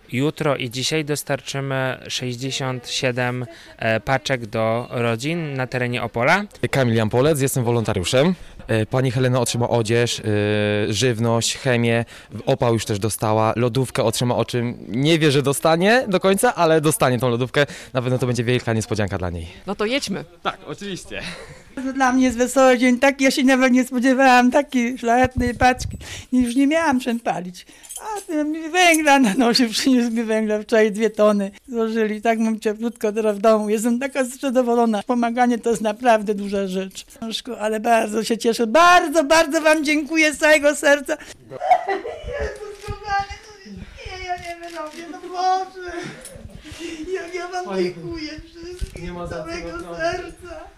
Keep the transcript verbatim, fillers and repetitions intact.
Jutro i dzisiaj dostarczymy sześćdziesiąt siedem paczek do rodzin na terenie Opola. Kamil Jampolec, jestem wolontariuszem. Pani Helena otrzyma odzież, żywność, chemię, opał już też dostała, lodówkę otrzyma, o czym nie wie, że dostanie do końca, ale dostanie tą lodówkę. Na pewno to będzie wielka niespodzianka dla niej. No to jedźmy. Tak, oczywiście. Dla mnie jest wesoły dzień taki, ja się nawet nie spodziewałam takiej szlachetnej paczki. Już nie miałam czym palić. A tym węgla na nosie przyniósł mi węgla, wczoraj dwie tony złożyli. Tak mam cieplutko teraz w domu. Jestem taka zadowolona. Pomaganie to jest naprawdę duża rzecz. Ale bardzo się cieszę. Bardzo, bardzo wam dziękuję z całego serca. Jezus kochany, nie, ja nie wyrobię, no Boże. Jak ja wam dziękuję wszystkim z całego serca.